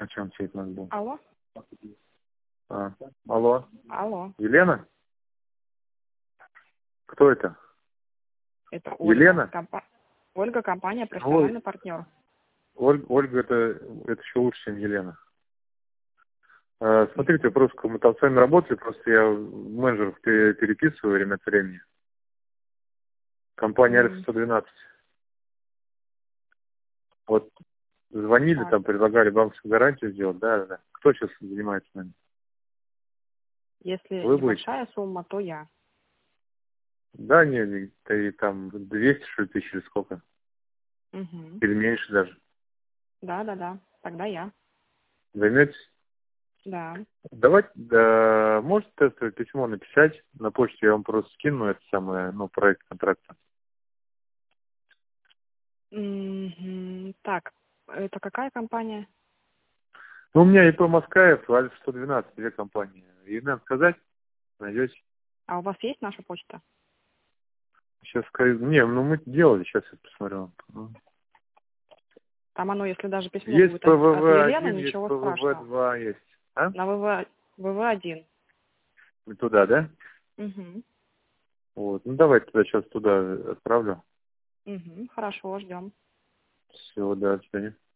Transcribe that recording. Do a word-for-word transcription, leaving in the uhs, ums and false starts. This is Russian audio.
чем все это у нас было? Алло? А, алло. Алло. Елена? Кто это? Это Ольга. Елена? Компа... Ольга, компания «Профессиональный партнер». Ольга, Ольга это, это еще лучше, чем Елена. А, смотрите, просто мы там с вами работали, просто я менеджеров пере- переписываю время от времени. Компания Альфа сто двенадцать. Вот звонили, Так. там предлагали банковскую гарантию сделать, да, да, да. Кто сейчас занимается нами? Если Вы небольшая сумма, то я. Да, не, не, да и там двести что ли, тысяч или сколько? Угу. Или меньше даже. Да, да, да. Тогда я. Займетесь? Да. Давайте, да, можете тестовое письмо написать, на почте я вам просто скину это самое, ну, проект контракта. Мгм. Так, это какая компания? Ну, у меня ИП Москаев, Альфа сто двенадцать, две компании. И надо сказать, найдете. А у вас есть наша почта? Сейчас скажу, не, ну мы делали, сейчас я посмотрю. Там оно, если даже письмо Есть будет от, от Елены, ПВВ-один, есть ничего страшного. ПВВ-два есть. А? На ВВ, ВВ1. И туда, да? Угу. Вот. Ну, давайте туда сейчас туда отправлю. Угу. Хорошо, ждем. Всего, да, до свидания.